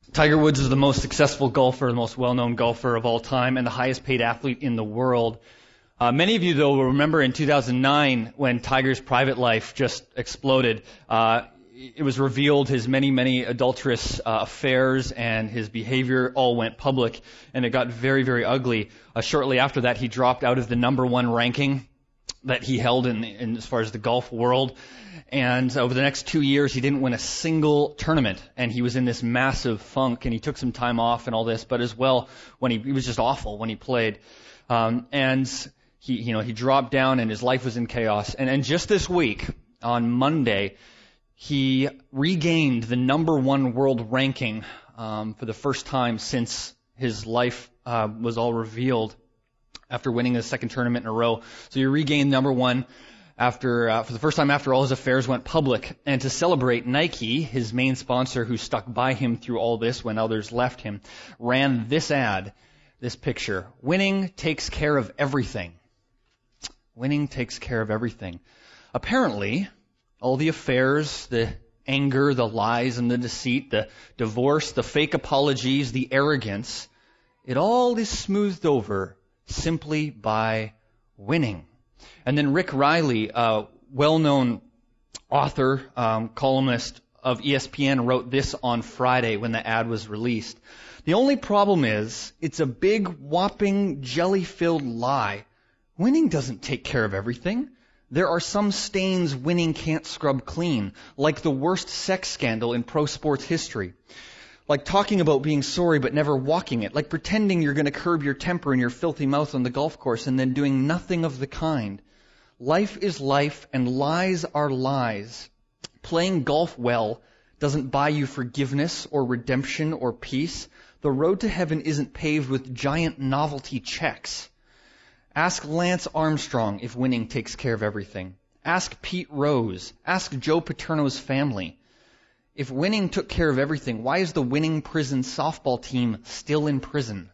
Tiger Woods is the most successful golfer, the most well-known golfer of all time, and the highest paid athlete in the world. Many of you, though, will remember in 2009 when Tiger's private life just exploded. It was revealed his many adulterous affairs and his behavior all went public, and it got very ugly. Shortly after that, he dropped out of the number one ranking that he held in as far as the golf world. And over the next 2 years, he didn't win a single tournament, and he was in this massive funk, and he took some time off and all this, but as well, when he was just awful when he played. And he dropped down, and his life was in chaos. And just this week, on Monday, he regained the number one world ranking for the first time since his life was all revealed after winning a second tournament in a row. So he regained number one for the first time after all his affairs went public. And to celebrate, Nike, his main sponsor who stuck by him through all this when others left him, ran this ad, this picture. Winning takes care of everything. Winning takes care of everything. Apparently, all the affairs, the anger, the lies and the deceit, the divorce, the fake apologies, the arrogance, it all is smoothed over simply by winning. And then Rick Riley, a well-known author, columnist of ESPN, wrote this on Friday when the ad was released. The only problem is, it's a big, whopping, jelly-filled lie. Winning doesn't take care of everything. There are some stains winning can't scrub clean, like the worst sex scandal in pro sports history. Like talking about being sorry but never walking it. Like pretending you're going to curb your temper and your filthy mouth on the golf course and then doing nothing of the kind. Life is life and lies are lies. Playing golf well doesn't buy you forgiveness or redemption or peace. The road to heaven isn't paved with giant novelty checks. Ask Lance Armstrong if winning takes care of everything. Ask Pete Rose. Ask Joe Paterno's family. If winning took care of everything, why is the winning prison softball team still in prison?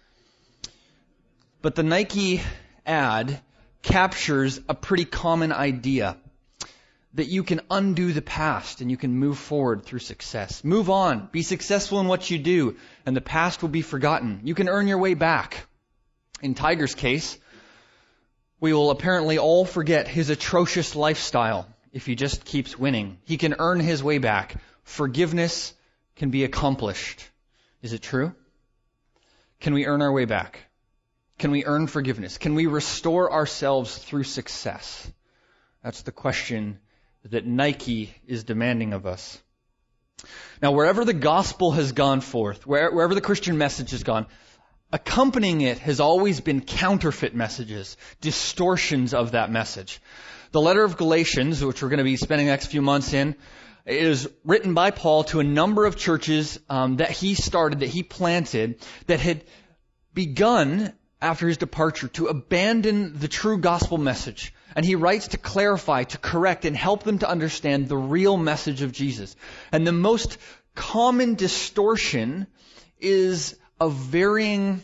But the Nike ad captures a pretty common idea that you can undo the past and you can move forward through success. Move on. Be successful in what you do, and the past will be forgotten. You can earn your way back. In Tiger's case, we will apparently all forget his atrocious lifestyle if he just keeps winning. He can earn his way back. Forgiveness can be accomplished. Is it true? Can we earn our way back? Can we earn forgiveness? Can we restore ourselves through success? That's the question that Nike is demanding of us. Now, wherever the gospel has gone forth, wherever the Christian message has gone, accompanying it has always been counterfeit messages, distortions of that message. The letter of Galatians, which we're going to be spending the next few months in, is written by Paul to a number of churches that he started, that he planted, that had begun after his departure to abandon the true gospel message. And he writes to clarify, to correct, and help them to understand the real message of Jesus. And the most common distortion is a varying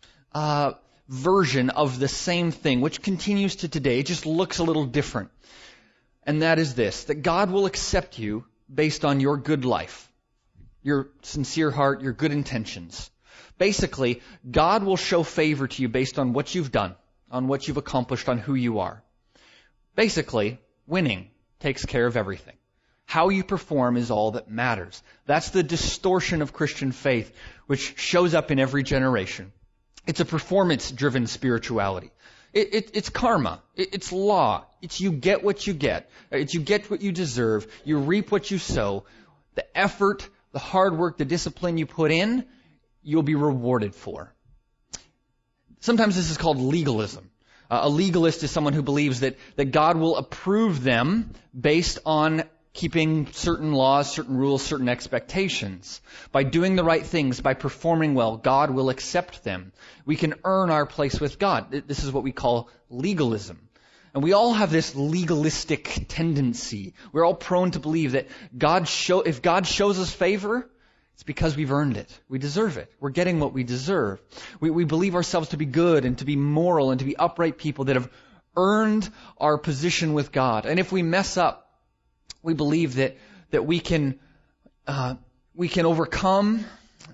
version of the same thing, which continues to today. It just looks a little different. And that is this, that God will accept you based on your good life, your sincere heart, your good intentions. Basically, God will show favor to you based on what you've done, on what you've accomplished, on who you are. Basically, winning takes care of everything. How you perform is all that matters. That's the distortion of Christian faith, which shows up in every generation. It's a performance-driven spirituality. It's karma. It's law. It's you get what you get. It's you get what you deserve. You reap what you sow. The effort, the hard work, the discipline you put in, you'll be rewarded for. Sometimes this is called legalism. A legalist is someone who believes that God will approve them based on keeping certain laws, certain rules, certain expectations. By doing the right things, by performing well, God will accept them. We can earn our place with God. This is what we call legalism. And we all have this legalistic tendency. We're all prone to believe that if God shows us favor, it's because we've earned it. We deserve it. We're getting what we deserve. We believe ourselves to be good and to be moral and to be upright people that have earned our position with God. And if we mess up, we believe that we can overcome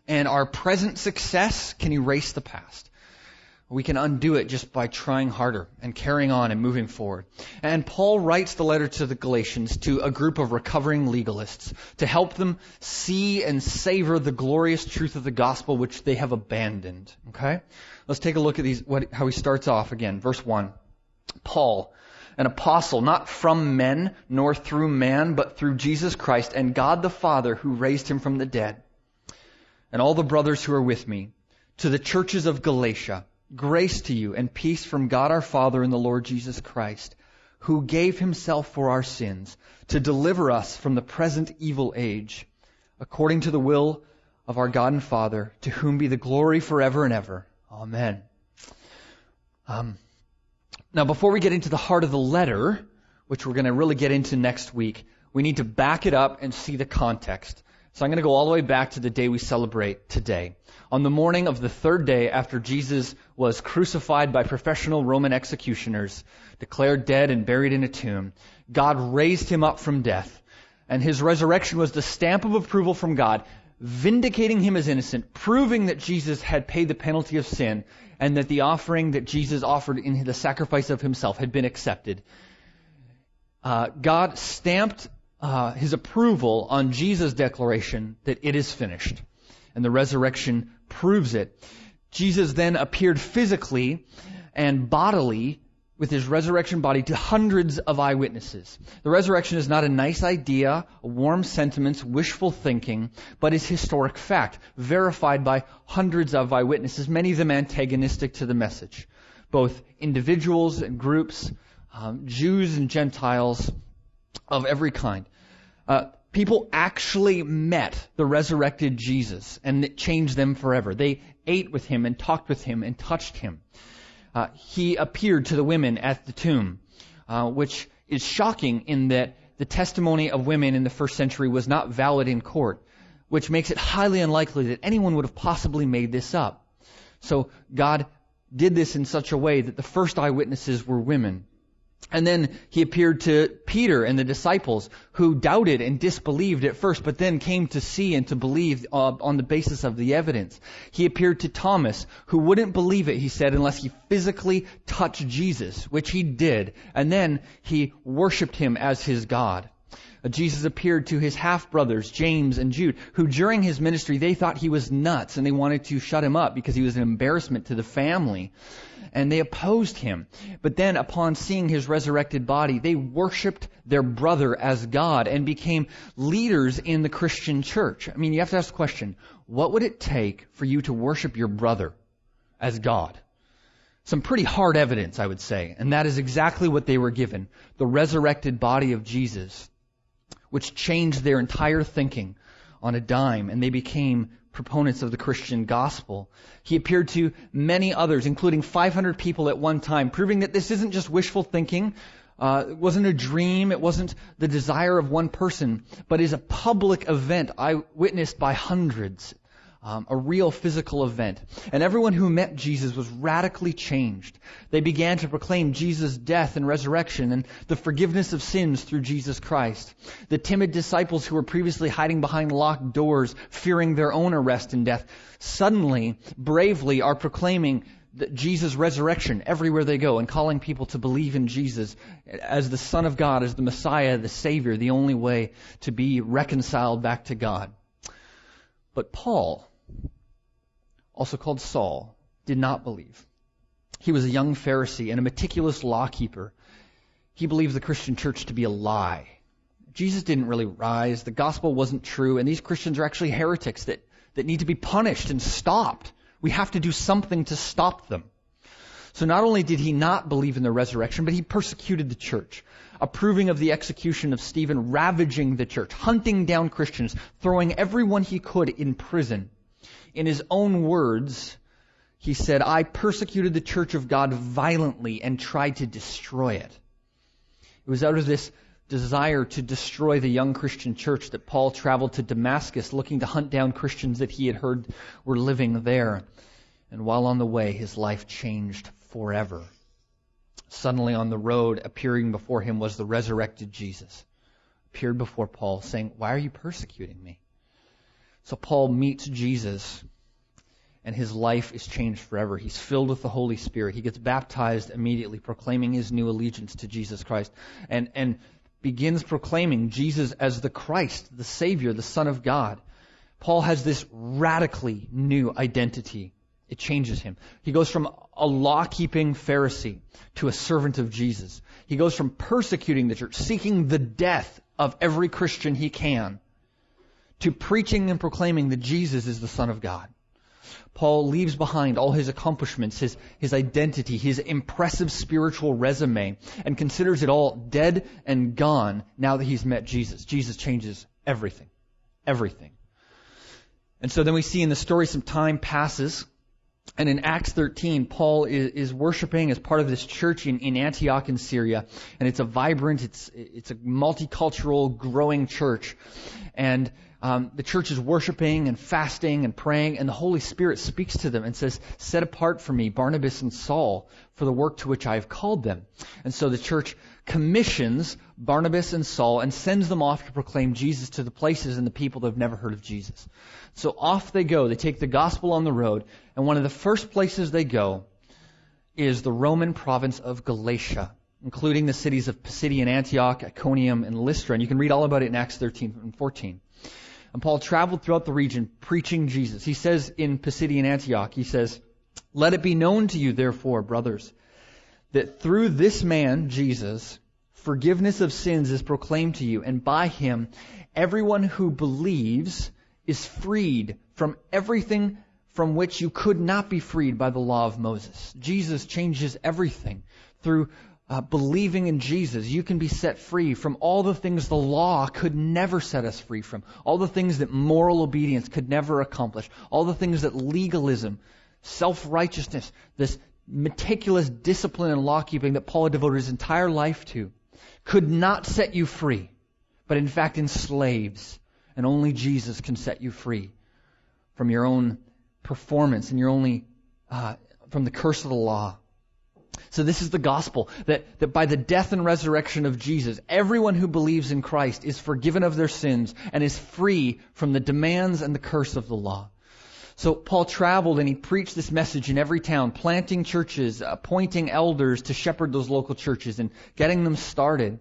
and our present success can erase the past. We can undo it just by trying harder and carrying on and moving forward. And Paul writes the letter to the Galatians to a group of recovering legalists to help them see and savor the glorious truth of the gospel which they have abandoned. Okay? Let's take a look at how he starts off again. Verse 1. Paul, an apostle, not from men nor through man, but through Jesus Christ and God the Father who raised him from the dead. And all the brothers who are with me, to the churches of Galatia, grace to you and peace from God our Father and the Lord Jesus Christ, who gave himself for our sins to deliver us from the present evil age, according to the will of our God and Father, to whom be the glory forever and ever. Amen. Now, before we get into the heart of the letter, which we're going to really get into next week, we need to back it up and see the context. So I'm going to go all the way back to the day we celebrate today. On the morning of the third day after Jesus was crucified by professional Roman executioners, declared dead and buried in a tomb, God raised him up from death. And his resurrection was the stamp of approval from God, vindicating him as innocent, proving that Jesus had paid the penalty of sin, and that the offering that Jesus offered in the sacrifice of himself had been accepted. God stamped his approval on Jesus' declaration that it is finished. And the resurrection proves it. Jesus then appeared physically and bodily with his resurrection body to hundreds of eyewitnesses. The resurrection is not a nice idea, warm sentiments, wishful thinking, but is historic fact, verified by hundreds of eyewitnesses, many of them antagonistic to the message. Both individuals and groups, Jews and Gentiles of every kind. People actually met the resurrected Jesus, and it changed them forever. They ate with him and talked with him and touched him. He appeared to the women at the tomb, which is shocking in that the testimony of women in the first century was not valid in court, which makes it highly unlikely that anyone would have possibly made this up. So God did this in such a way that the first eyewitnesses were women. And then he appeared to Peter and the disciples who doubted and disbelieved at first, but then came to see and to believe on the basis of the evidence. He appeared to Thomas, who wouldn't believe it, he said, unless he physically touched Jesus, which he did. And then he worshiped him as his God. Jesus appeared to his half-brothers, James and Jude, who during his ministry, they thought he was nuts and they wanted to shut him up because he was an embarrassment to the family. And they opposed him. But then upon seeing his resurrected body, they worshiped their brother as God and became leaders in the Christian church. I mean, you have to ask the question, what would it take for you to worship your brother as God? Some pretty hard evidence, I would say. And that is exactly what they were given. The resurrected body of Jesus, which changed their entire thinking on a dime, and they became proponents of the Christian gospel. He appeared to many others, including 500 people at one time, proving that this isn't just wishful thinking. It wasn't a dream. It wasn't the desire of one person, but is a public event witnessed by hundreds. A real physical event. And everyone who met Jesus was radically changed. They began to proclaim Jesus' death and resurrection and the forgiveness of sins through Jesus Christ. The timid disciples who were previously hiding behind locked doors, fearing their own arrest and death, suddenly, bravely are proclaiming Jesus' resurrection everywhere they go and calling people to believe in Jesus as the Son of God, as the Messiah, the Savior, the only way to be reconciled back to God. But Paul, also called Saul, did not believe. He was a young Pharisee and a meticulous law keeper. He believed the Christian church to be a lie. Jesus didn't really rise. The gospel wasn't true. And these Christians are actually heretics that need to be punished and stopped. We have to do something to stop them. So not only did he not believe in the resurrection, but he persecuted the church, approving of the execution of Stephen, ravaging the church, hunting down Christians, throwing everyone he could in prison. In his own words, he said, "I persecuted the church of God violently and tried to destroy it." It was out of this desire to destroy the young Christian church that Paul traveled to Damascus looking to hunt down Christians that he had heard were living there. And while on the way, his life changed forever. Suddenly on the road, appearing before him was the resurrected Jesus. Appeared before Paul saying, "Why are you persecuting me?" So Paul meets Jesus, and his life is changed forever. He's filled with the Holy Spirit. He gets baptized immediately, proclaiming his new allegiance to Jesus Christ, and begins proclaiming Jesus as the Christ, the Savior, the Son of God. Paul has this radically new identity. It changes him. He goes from a law-keeping Pharisee to a servant of Jesus. He goes from persecuting the church, seeking the death of every Christian he can, to preaching and proclaiming that Jesus is the Son of God. Paul leaves behind all his accomplishments, his identity, his impressive spiritual resume, and considers it all dead and gone now that he's met Jesus. Jesus changes everything. Everything. And so then we see in the story some time passes, and in Acts 13, Paul is worshiping as part of this church in Antioch in Syria, and it's a vibrant, it's a multicultural, growing church. And the church is worshiping and fasting and praying, and the Holy Spirit speaks to them and says, "Set apart for me Barnabas and Saul for the work to which I have called them." And so the church commissions Barnabas and Saul and sends them off to proclaim Jesus to the places and the people that have never heard of Jesus. So off they go. They take the gospel on the road, and one of the first places they go is the Roman province of Galatia, including the cities of Pisidian Antioch, Iconium, and Lystra. And you can read all about it in Acts 13 and 14. And Paul traveled throughout the region preaching Jesus. He says in Pisidian Antioch, he says, "Let it be known to you, therefore, brothers, that through this man, Jesus, forgiveness of sins is proclaimed to you, and by him everyone who believes is freed from everything from which you could not be freed by the law of Moses." Jesus changes everything. Through believing in Jesus, you can be set free from all the things the law could never set us free from, all the things that moral obedience could never accomplish, all the things that legalism, self-righteousness, this meticulous discipline and law-keeping that Paul had devoted his entire life to, could not set you free, but in fact enslaves. And only Jesus can set you free from your own performance and from the curse of the law. So this is the gospel, that by the death and resurrection of Jesus, everyone who believes in Christ is forgiven of their sins and is free from the demands and the curse of the law. So Paul traveled and he preached this message in every town, planting churches, appointing elders to shepherd those local churches and getting them started.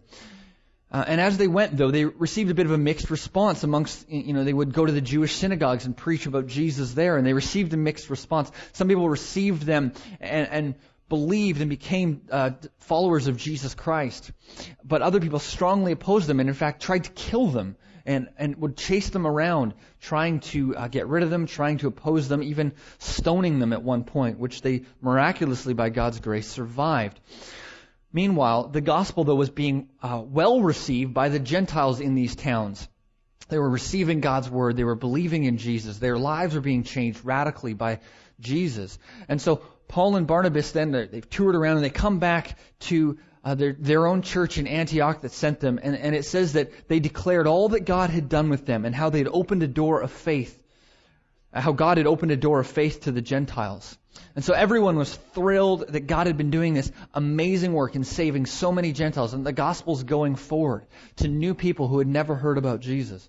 And as they went, though, they received a bit of a mixed response amongst, they would go to the Jewish synagogues and preach about Jesus there, and they received a mixed response. Some people received them and believed and became followers of Jesus Christ. But other people strongly opposed them and, in fact, tried to kill them and would chase them around, trying to get rid of them, trying to oppose them, even stoning them at one point, which they miraculously, by God's grace, survived. Meanwhile, the gospel, though, was being well received by the Gentiles in these towns. They were receiving God's word. They were believing in Jesus. Their lives were being changed radically by Jesus. And so Paul and Barnabas then, they've toured around and they come back to their own church in Antioch that sent them. And it says that they declared all that God had done with them and how they had opened a door of faith, how God had opened a door of faith to the Gentiles. And so everyone was thrilled that God had been doing this amazing work in saving so many Gentiles, and the gospel's going forward to new people who had never heard about Jesus.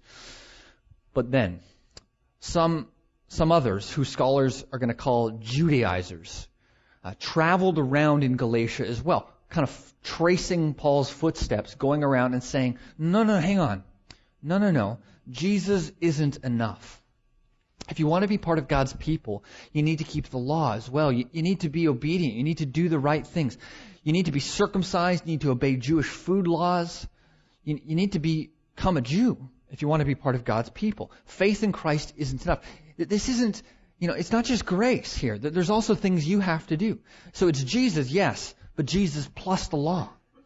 But then, some others, who scholars are going to call Judaizers, traveled around in Galatia as well, kind of tracing Paul's footsteps, going around and saying, no, hang on. No. Jesus isn't enough. If you want to be part of God's people, you need to keep the law as well. You need to be obedient. You need to do the right things. You need to be circumcised. You need to obey Jewish food laws. You need to become a Jew if you want to be part of God's people. Faith in Christ isn't enough. This isn't, it's not just grace here. There's also things you have to do. So it's Jesus, yes, but Jesus plus the law.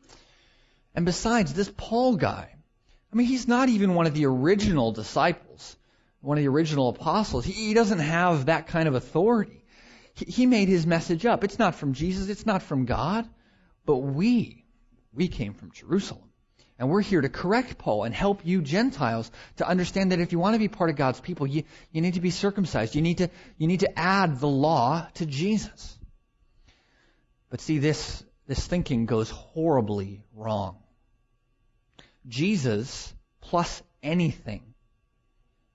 And besides, this Paul guy, he's not even one of the original disciples, one of the original apostles. He doesn't have that kind of authority. He made his message up. It's not from Jesus. It's not from God. But we came from Jerusalem. And we're here to correct Paul and help you Gentiles to understand that if you want to be part of God's people, you need to be circumcised. You need to add the law to Jesus. But see, this thinking goes horribly wrong. Jesus plus anything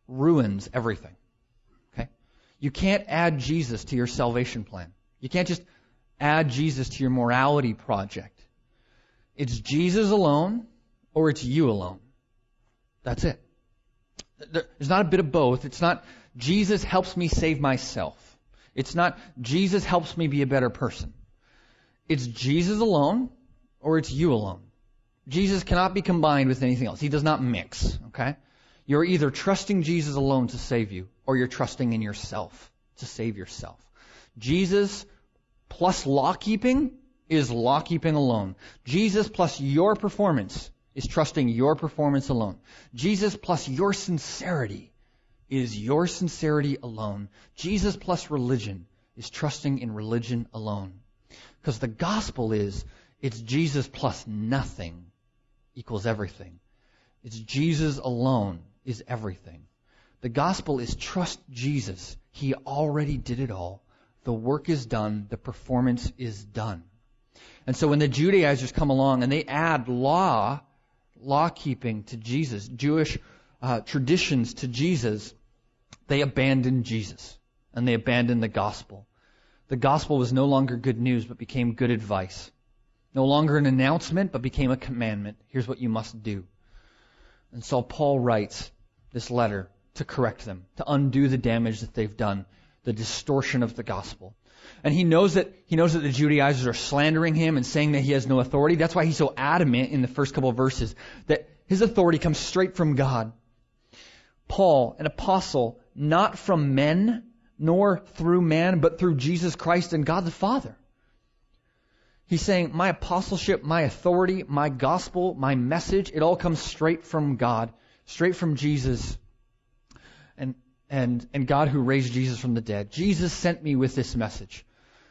ruins everything. Okay? You can't add Jesus to your salvation plan. You can't just add Jesus to your morality project. It's Jesus alone or it's you alone. That's it. There's not a bit of both. It's not Jesus helps me save myself. It's not Jesus helps me be a better person. It's Jesus alone or it's you alone. Jesus cannot be combined with anything else. He does not mix. Okay? You're either trusting Jesus alone to save you or you're trusting in yourself to save yourself. Jesus plus law-keeping is law-keeping alone. Jesus plus your performance is trusting your performance alone. Jesus plus your sincerity is your sincerity alone. Jesus plus religion is trusting in religion alone. Because the gospel is, it's Jesus plus nothing equals everything. It's Jesus alone is everything. The gospel is trust Jesus. He already did it all. The work is done. The performance is done. And so when the Judaizers come along and they add law-keeping to Jesus, Jewish traditions to Jesus, they abandon Jesus and they abandon the gospel. The gospel was no longer good news but became good advice. No longer an announcement but became a commandment. Here's what you must do. And so Paul writes this letter to correct them, to undo the damage that they've done, the distortion of the gospel. And he knows that the Judaizers are slandering him and saying that he has no authority. That's why he's so adamant in the first couple of verses that his authority comes straight from God. Paul, an apostle, not from men, nor through man, but through Jesus Christ and God the Father. He's saying, my apostleship, my authority, my gospel, my message, it all comes straight from God, straight from Jesus, and God who raised Jesus from the dead. Jesus sent me with this message.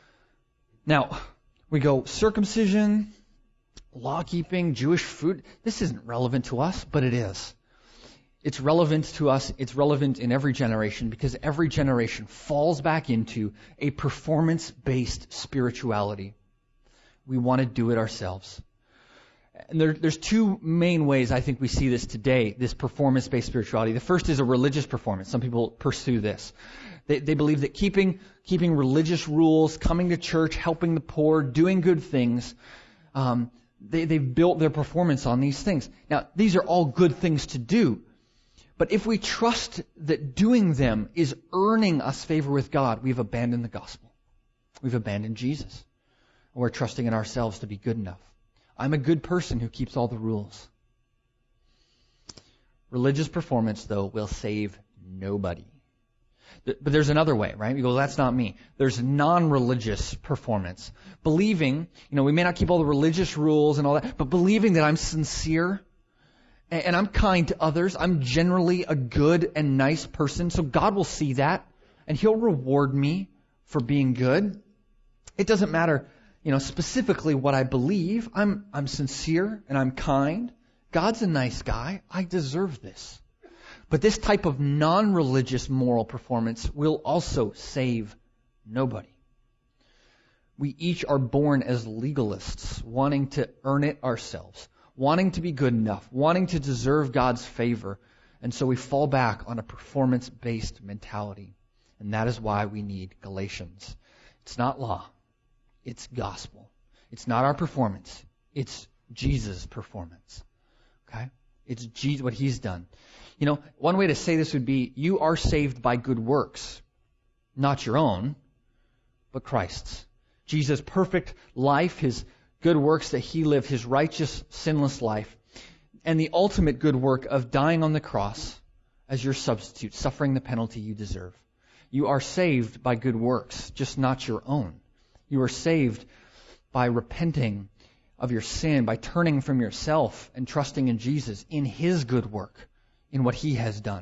Now, we go, circumcision, law-keeping, Jewish food, this isn't relevant to us, but it is. It's relevant to us. It's relevant in every generation because every generation falls back into a performance-based spirituality. We want to do it ourselves. And there's two main ways I think we see this today, this performance-based spirituality. The first is a religious performance. Some people pursue this. They believe that keeping religious rules, coming to church, helping the poor, doing good things, they've built their performance on these things. Now, these are all good things to do. But if we trust that doing them is earning us favor with God, we've abandoned the gospel. We've abandoned Jesus. And we're trusting in ourselves to be good enough. I'm a good person who keeps all the rules. Religious performance, though, will save nobody. But there's another way, right? You go, that's not me. There's non-religious performance. Believing, we may not keep all the religious rules and all that, but believing that I'm sincere and I'm kind to others. I'm generally a good and nice person, so God will see that and He'll reward me for being good. It doesn't matter, specifically what I believe. I'm sincere and I'm kind. God's a nice guy. I deserve this. But this type of non-religious moral performance will also save nobody. We each are born as legalists, wanting to earn it ourselves, wanting to be good enough, wanting to deserve God's favor. And so we fall back on a performance-based mentality. And that is why we need Galatians. It's not law. It's gospel. It's not our performance. It's Jesus' performance. Okay? It's Jesus, what He's done. One way to say this would be, you are saved by good works. Not your own, but Christ's. Jesus' perfect life, His good works that He lived, His righteous, sinless life, and the ultimate good work of dying on the cross as your substitute, suffering the penalty you deserve. You are saved by good works, just not your own. You are saved by repenting of your sin, by turning from yourself and trusting in Jesus, in His good work, in what He has done.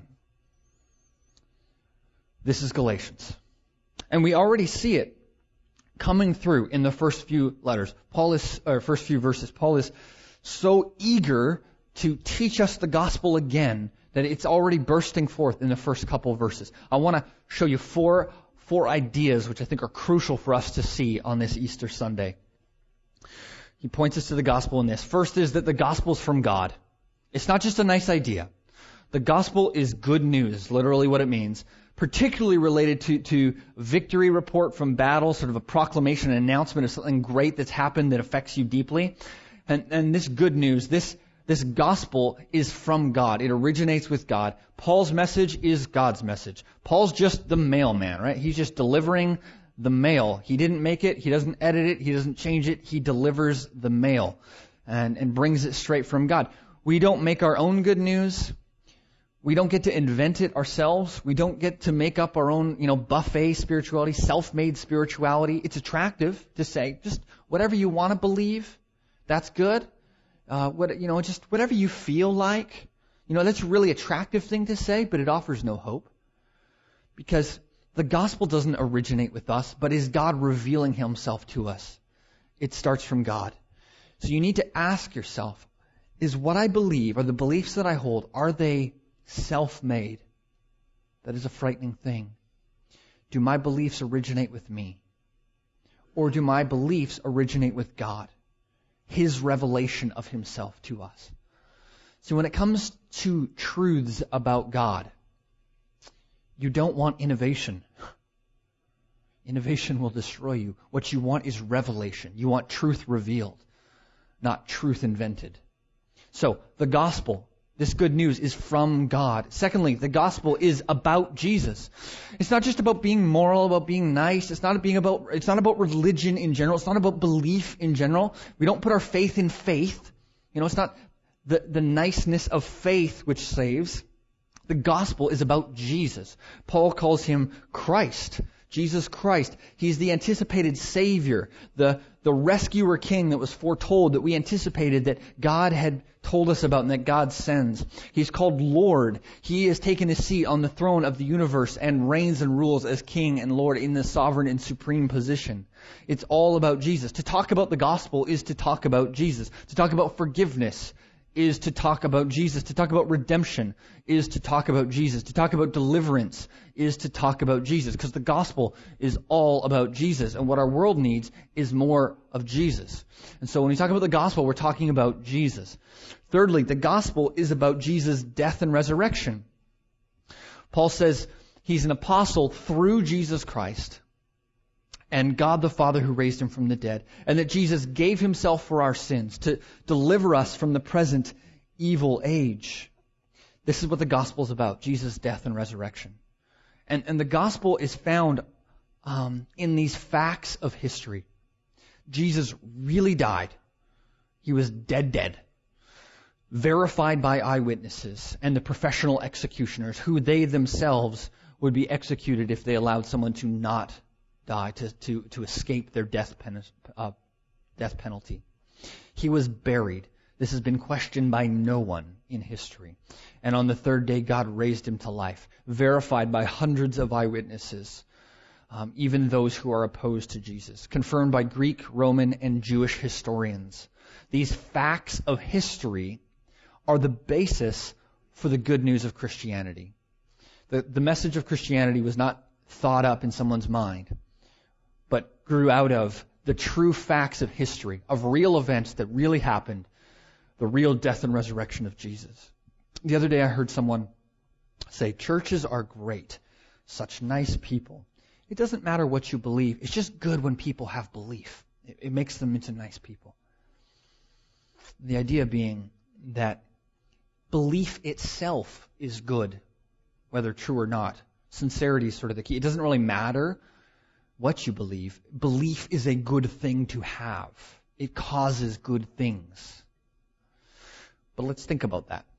This is Galatians. And we already see it coming through in the first few letters. First few verses. Paul is so eager to teach us the gospel again that it's already bursting forth in the first couple of verses. I want to show you four ideas which I think are crucial for us to see on this Easter Sunday. He points us to the gospel in this. First is that the gospel is from God. It's not just a nice idea. The gospel is good news, literally what it means, particularly related to victory report from battle, sort of a proclamation, an announcement of something great that's happened that affects you deeply. And this good news, this gospel is from God. It originates with God. Paul's message is God's message. Paul's just the mailman, right? He's just delivering the mail. He didn't make it. He doesn't edit it. He doesn't change it. He delivers the mail and brings it straight from God. We don't make our own good news. We don't get to invent it ourselves. We don't get to make up our own, buffet spirituality, self-made spirituality. It's attractive to say, just whatever you want to believe, that's good. Just whatever you feel like. That's a really attractive thing to say, but it offers no hope. Because the gospel doesn't originate with us, but is God revealing himself to us. It starts from God. So you need to ask yourself, is what I believe, or the beliefs that I hold, are they self-made? That is a frightening thing. Do my beliefs originate with me? Or do my beliefs originate with God? His revelation of himself to us. So when it comes to truths about God, you don't want innovation. Innovation will destroy you. What you want is revelation. You want truth revealed, not truth invented. So the gospel, this good news, is from God. Secondly, the gospel is about Jesus. It's not just about being moral, about being nice. It's not about religion in general. It's not about belief in general. We don't put our faith in faith. It's not the niceness of faith which saves. The gospel is about Jesus. Paul calls him Christ. Jesus Christ. He's the anticipated Savior, the rescuer King that was foretold, that we anticipated, that God had told us about and that God sends. He's called Lord. He has taken his seat on the throne of the universe and reigns and rules as King and Lord in the sovereign and supreme position. It's all about Jesus. To talk about the gospel is to talk about Jesus. To talk about forgiveness is to talk about Jesus. To talk about redemption is to talk about Jesus. To talk about deliverance is to talk about Jesus. Because the gospel is all about Jesus. And what our world needs is more of Jesus. And so when we talk about the gospel, we're talking about Jesus. Thirdly, the gospel is about Jesus' death and resurrection. Paul says he's an apostle through Jesus Christ and God the Father who raised him from the dead, and that Jesus gave himself for our sins to deliver us from the present evil age. This is what the gospel is about, Jesus' death and resurrection. And the gospel is found in these facts of history. Jesus really died. He was dead. Verified by eyewitnesses and the professional executioners, who they themselves would be executed if they allowed someone to not die, to escape their death penalty. He was buried. This has been questioned by no one in history. And on the third day, God raised him to life, verified by hundreds of eyewitnesses, even those who are opposed to Jesus, confirmed by Greek, Roman, and Jewish historians. These facts of history are the basis for the good news of Christianity. The message of Christianity was not thought up in someone's mind, but grew out of the true facts of history, of real events that really happened, the real death and resurrection of Jesus. The other day I heard someone say, churches are great, such nice people. It doesn't matter what you believe. It's just good when people have belief. It makes them into nice people. The idea being that belief itself is good, whether true or not. Sincerity is sort of the key. It doesn't really matter what you believe. Belief is a good thing to have. It causes good things. But let's think about that.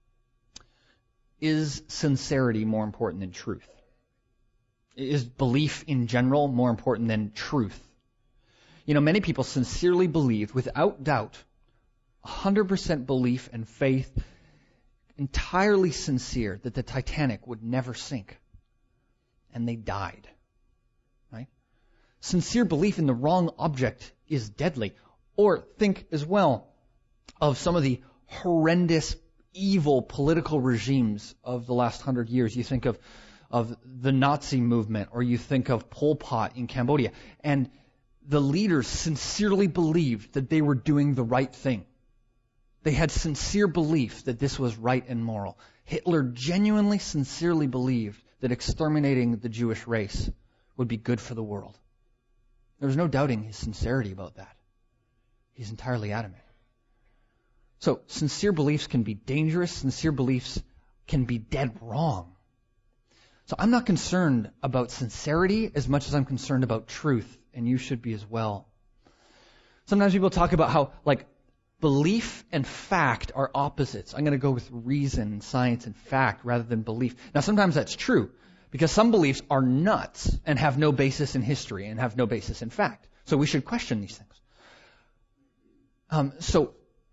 Is sincerity more important than truth? Is belief in general more important than truth? Many people sincerely believe, without doubt, 100% belief and faith, entirely sincere, that the Titanic would never sink. And they died. Right? Sincere belief in the wrong object is deadly. Or think as well of some of the horrendous, evil political regimes of the last 100 years. You think of the Nazi movement, or you think of Pol Pot in Cambodia. And the leaders sincerely believed that they were doing the right thing. They had sincere belief that this was right and moral. Hitler genuinely, sincerely believed that exterminating the Jewish race would be good for the world. There was no doubting his sincerity about that. He's entirely adamant. So, sincere beliefs can be dangerous. Sincere beliefs can be dead wrong. So I'm not concerned about sincerity as much as I'm concerned about truth, and you should be as well. Sometimes people talk about how, belief and fact are opposites. I'm going to go with reason, science, and fact rather than belief. Now, sometimes that's true, because some beliefs are nuts and have no basis in history and have no basis in fact. So we should question these things. So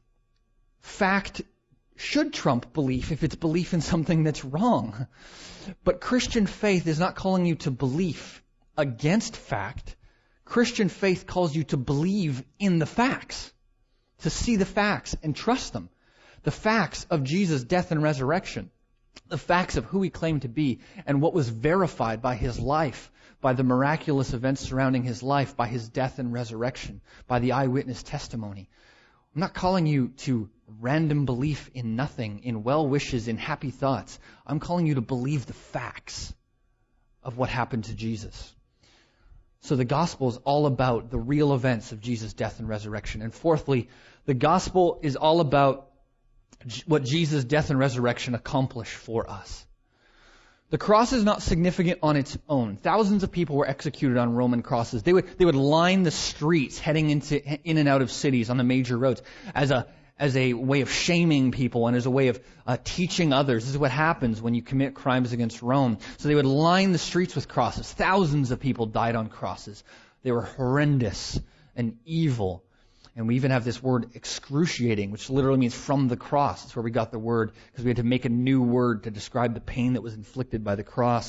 fact should trump belief if it's belief in something that's wrong. But Christian faith is not calling you to belief against fact. Christian faith calls you to believe in the facts, to see the facts and trust them. The facts of Jesus' death and resurrection, the facts of who he claimed to be and what was verified by his life, by the miraculous events surrounding his life, by his death and resurrection, by the eyewitness testimony. I'm not calling you to random belief in nothing, in well wishes, in happy thoughts. I'm calling you to believe the facts of what happened to Jesus. So the gospel is all about the real events of Jesus' death and resurrection. And fourthly, the gospel is all about what Jesus' death and resurrection accomplished for us. The cross is not significant on its own. Thousands of people were executed on Roman crosses. They would line the streets heading in and out of cities on the major roads as a way of shaming people and as a way of teaching others. This is what happens when you commit crimes against Rome. So they would line the streets with crosses. Thousands of people died on crosses. They were horrendous and evil. And we even have this word excruciating, which literally means from the cross. That's where we got the word, because we had to make a new word to describe the pain that was inflicted by the cross.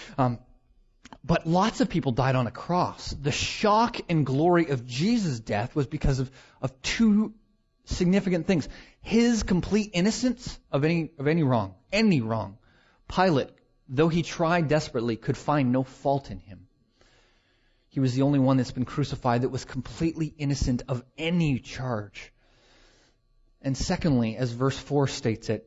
But lots of people died on a cross. The shock and glory of Jesus' death was because of two significant things. His complete innocence of any wrong. Pilate, though he tried desperately, could find no fault in him. He was the only one that's been crucified that was completely innocent of any charge. And secondly, as verse 4 states it,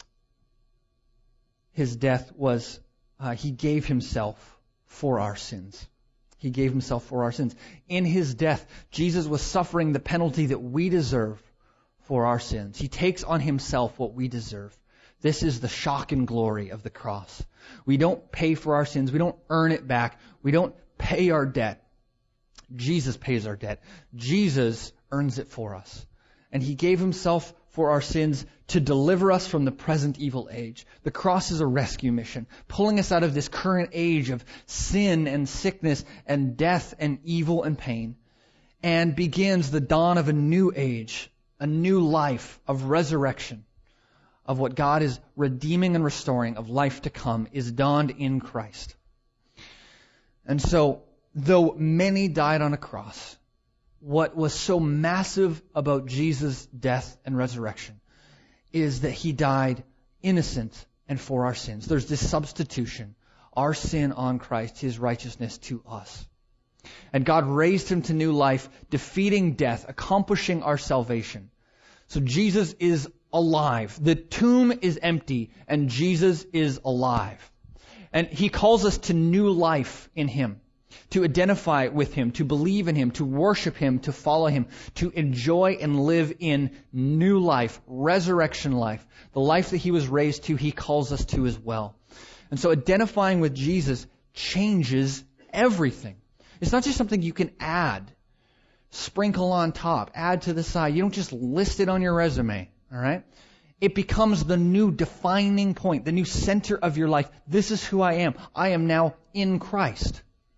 his death was, he gave himself for our sins. He gave himself for our sins. In his death, Jesus was suffering the penalty that we deserve for our sins. He takes on himself what we deserve. This is the shock and glory of the cross. We don't pay for our sins. We don't earn it back. We don't pay our debt. Jesus pays our debt. Jesus earns it for us. And he gave himself for our sins to deliver us from the present evil age. The cross is a rescue mission, pulling us out of this current age of sin and sickness and death and evil and pain, and begins the dawn of a new age, a new life of resurrection, of what God is redeeming and restoring, of life to come, is dawned in Christ. And so, though many died on a cross, what was so massive about Jesus' death and resurrection is that he died innocent and for our sins. There's this substitution, our sin on Christ, his righteousness to us. And God raised him to new life, defeating death, accomplishing our salvation. So Jesus is alive. The tomb is empty, and Jesus is alive. And he calls us to new life in him, to identify with him, to believe in him, to worship him, to follow him, to enjoy and live in new life, resurrection life. The life that he was raised to, he calls us to as well. And so identifying with Jesus changes everything. It's not just something you can add, sprinkle on top, add to the side. You don't just list it on your resume, all right? It becomes the new defining point, the new center of your life. This is who I am. I am now in Christ.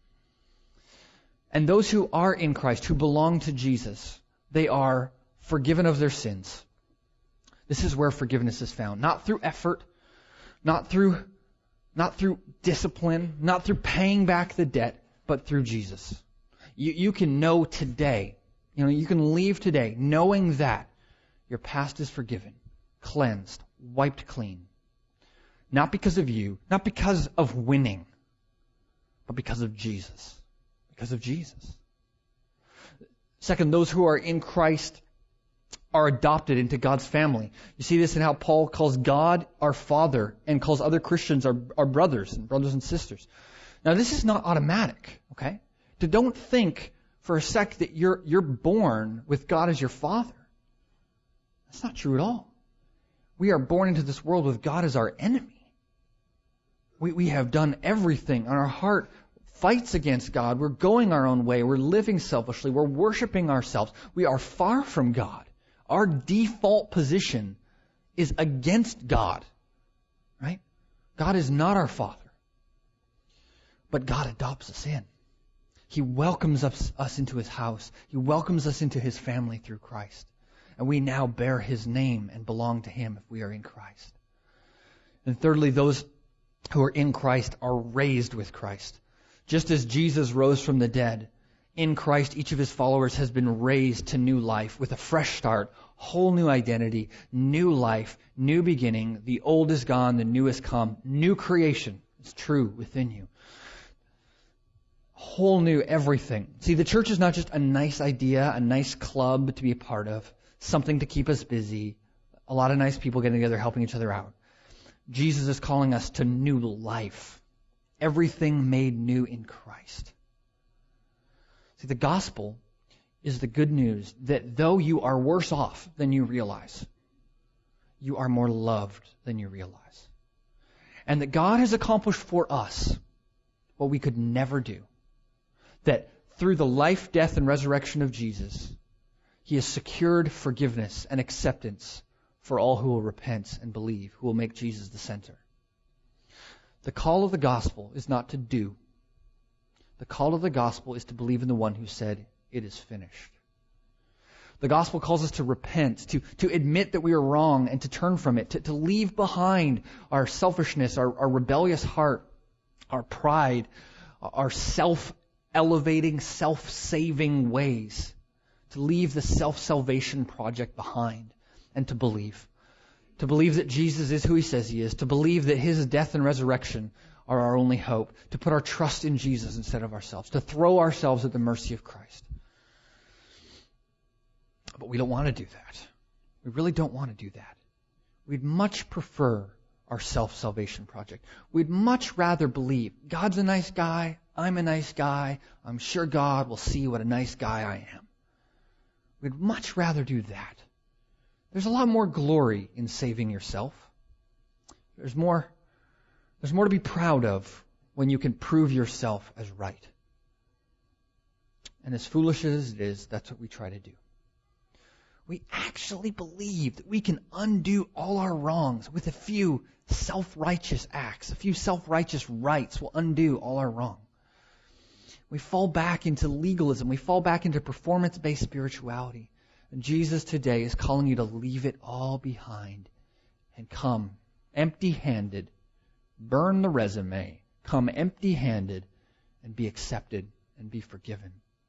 And those who are in Christ, who belong to Jesus, they are forgiven of their sins. This is where forgiveness is found. Not through effort, not through discipline, not through paying back the debt, but through Jesus. You can know today, you can leave today knowing that your past is forgiven, cleansed, wiped clean. Not because of you, not because of winning, but because of Jesus. Because of Jesus. Second, those who are in Christ are adopted into God's family. You see this in how Paul calls God our Father and calls other Christians our brothers and sisters. Now, this is not automatic, okay? Don't think for a sec that you're born with God as your Father. That's not true at all. We are born into this world with God as our enemy. We have done everything, and our heart fights against God. We're going our own way. We're living selfishly. We're worshiping ourselves. We are far from God. Our default position is against God, right? God is not our Father. But God adopts us in. He welcomes us into His house. He welcomes us into His family through Christ. And we now bear His name and belong to Him if we are in Christ. And thirdly, those who are in Christ are raised with Christ. Just as Jesus rose from the dead, in Christ each of His followers has been raised to new life with a fresh start, whole new identity, new life, new beginning. The old is gone, the new has come. New creation is true within you. Whole new everything. See, the church is not just a nice idea, a nice club to be a part of, something to keep us busy, a lot of nice people getting together helping each other out. Jesus is calling us to new life. Everything made new in Christ. See, the gospel is the good news that though you are worse off than you realize, you are more loved than you realize. And that God has accomplished for us what we could never do. That through the life, death, and resurrection of Jesus, He has secured forgiveness and acceptance for all who will repent and believe, who will make Jesus the center. The call of the gospel is not to do. The call of the gospel is to believe in the one who said, "It is finished." The gospel calls us to repent, to admit that we are wrong and to turn from it, to leave behind our selfishness, our rebellious heart, our pride, our self-elevating, self-saving ways, to leave the self-salvation project behind and to believe. To believe that Jesus is who He says He is, to believe that His death and resurrection are our only hope, to put our trust in Jesus instead of ourselves, to throw ourselves at the mercy of Christ. But we don't want to do that. We really don't want to do that. We'd much prefer our self-salvation project. We'd much rather believe God's a nice guy, I'm a nice guy, I'm sure God will see what a nice guy I am. We'd much rather do that. There's a lot more glory in saving yourself. There's more to be proud of when you can prove yourself as right. And as foolish as it is, that's what we try to do. We actually believe that we can undo all our wrongs with a few self-righteous acts. A few self-righteous rights will undo all our wrong. We fall back into legalism. We fall back into performance-based spirituality. And Jesus today is calling you to leave it all behind and come empty-handed, burn the resume, come empty-handed and be accepted and be forgiven.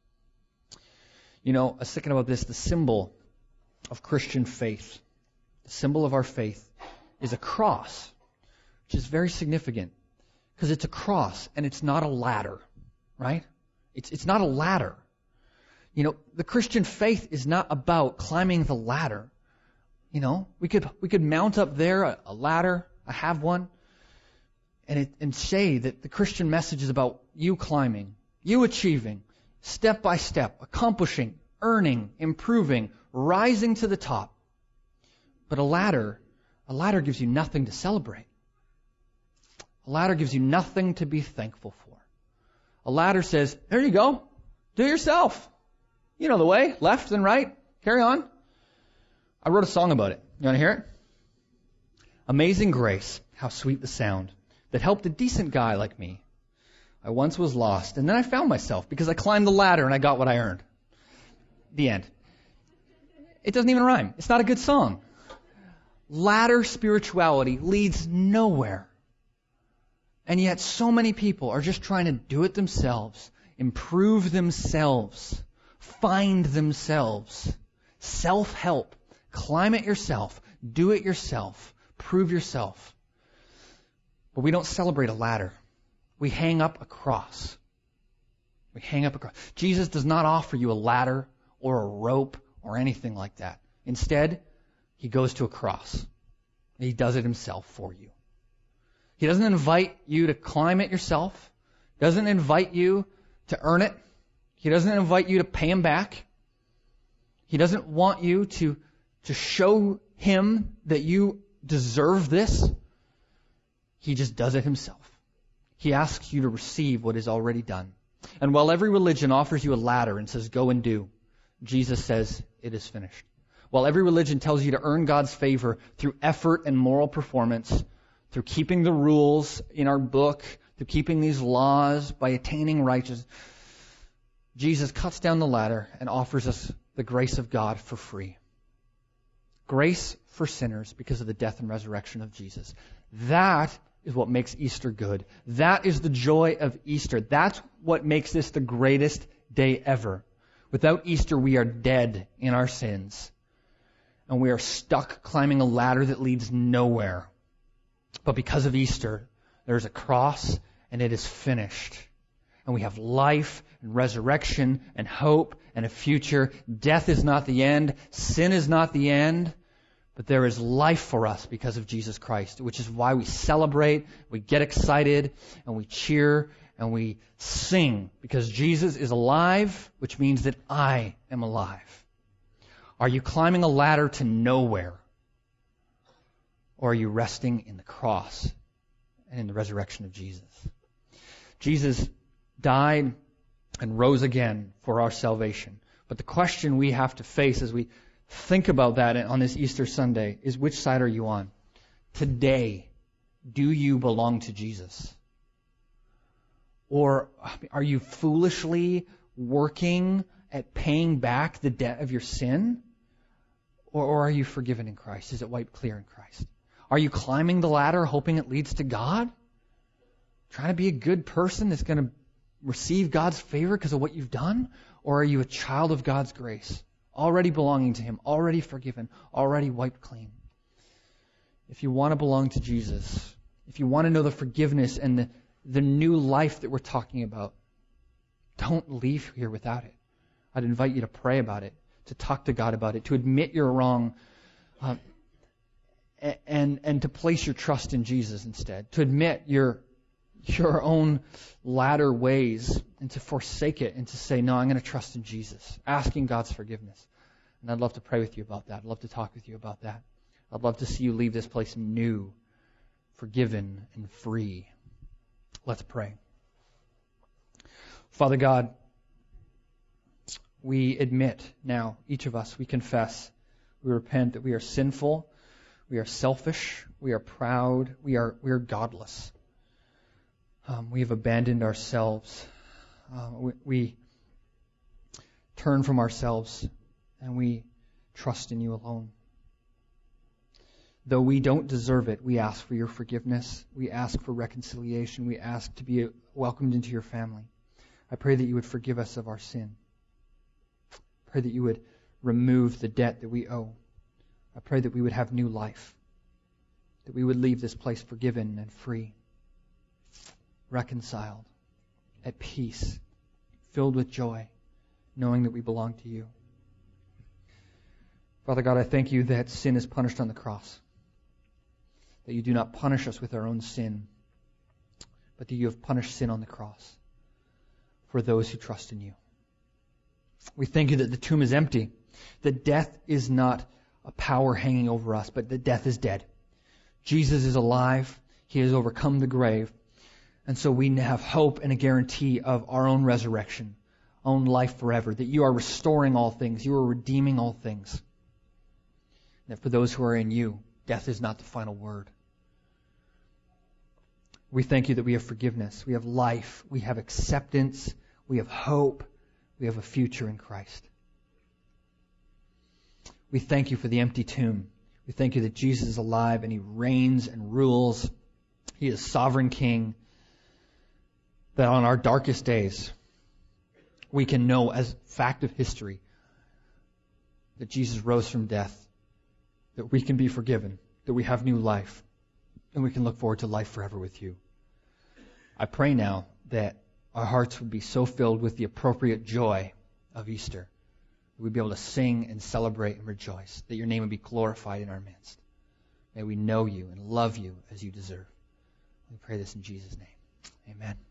You know, I was thinking about this, the symbol of Christian faith, the symbol of our faith is a cross, which is very significant because it's a cross and it's not a ladder, right? It's not a ladder. You know, the Christian faith is not about climbing the ladder. You know, we could mount up there a ladder, I have one, and say that the Christian message is about you climbing, you achieving, step by step, accomplishing, earning, improving, rising to the top. But a ladder gives you nothing to celebrate. A ladder gives you nothing to be thankful for. A ladder says, there you go, do it yourself. You know the way, left and right, carry on. I wrote a song about it. You want to hear it? Amazing grace, how sweet the sound that helped a decent guy like me. I once was lost, and then I found myself because I climbed the ladder and I got what I earned. The end. It doesn't even rhyme. It's not a good song. Ladder spirituality leads nowhere. And yet so many people are just trying to do it themselves, improve themselves, find themselves, self-help, climb it yourself, do it yourself, prove yourself. But we don't celebrate a ladder. We hang up a cross. We hang up a cross. Jesus does not offer you a ladder or a rope or anything like that. Instead, he goes to a cross. He does it himself for you. He doesn't invite you to climb it yourself. He doesn't invite you to earn it. He doesn't invite you to pay him back. He doesn't want you to show him that you deserve this. He just does it himself. He asks you to receive what is already done. And while every religion offers you a ladder and says, go and do, Jesus says, it is finished. While every religion tells you to earn God's favor through effort and moral performance, through keeping the rules in our book, through keeping these laws, by attaining righteousness, Jesus cuts down the ladder and offers us the grace of God for free. Grace for sinners because of the death and resurrection of Jesus. That is what makes Easter good. That is the joy of Easter. That's what makes this the greatest day ever. Without Easter, we are dead in our sins. And we are stuck climbing a ladder that leads nowhere. But because of Easter, there's a cross and it is finished. And we have life and resurrection and hope and a future. Death is not the end. Sin is not the end. But there is life for us because of Jesus Christ, which is why we celebrate, we get excited, and we cheer, and we sing. Because Jesus is alive, which means that I am alive. Are you climbing a ladder to nowhere? Or are you resting in the cross and in the resurrection of Jesus? Jesus died and rose again for our salvation. But the question we have to face as we think about that on this Easter Sunday is, which side are you on? Today, do you belong to Jesus? Or are you foolishly working at paying back the debt of your sin? Or are you forgiven in Christ? Is it wiped clear in Christ? Are you climbing the ladder hoping it leads to God? Trying to be a good person that's going to receive God's favor because of what you've done? Or are you a child of God's grace? Already belonging to Him, already forgiven, already wiped clean. If you want to belong to Jesus, if you want to know the forgiveness and the new life that we're talking about, don't leave here without it. I'd invite you to pray about it, to talk to God about it, to admit you're wrong, and to place your trust in Jesus instead, to admit your own latter ways and to forsake it and to say, no, I'm going to trust in Jesus, asking God's forgiveness. And I'd love to pray with you about that. I'd love to talk with you about that. I'd love to see you leave this place new, forgiven, and free. Let's pray. Father God, we admit now, each of us, we confess, we repent that we are sinful, we are selfish, we are proud, we are godless. We have abandoned ourselves. We turn from ourselves and we trust in you alone. Though we don't deserve it, we ask for your forgiveness. We ask for reconciliation. We ask to be welcomed into your family. I pray that you would forgive us of our sin. I pray that you would remove the debt that we owe. I pray that we would have new life, that we would leave this place forgiven and free, reconciled, at peace, filled with joy, knowing that we belong to you. Father God, I thank you that sin is punished on the cross, that you do not punish us with our own sin, but that you have punished sin on the cross for those who trust in you. We thank you that the tomb is empty, that death is not a power hanging over us, but that death is dead. Jesus is alive. He has overcome the grave. And so we have hope and a guarantee of our own resurrection, own life forever, that you are restoring all things, you are redeeming all things. That for those who are in you, death is not the final word. We thank you that we have forgiveness, we have life, we have acceptance, we have hope, we have a future in Christ. We thank you for the empty tomb. We thank you that Jesus is alive and He reigns and rules. He is sovereign King. That on our darkest days, we can know as fact of history that Jesus rose from death, that we can be forgiven, that we have new life, and we can look forward to life forever with you. I pray now that our hearts would be so filled with the appropriate joy of Easter, that we'd be able to sing and celebrate and rejoice, that your name would be glorified in our midst. May we know you and love you as you deserve. We pray this in Jesus' name. Amen.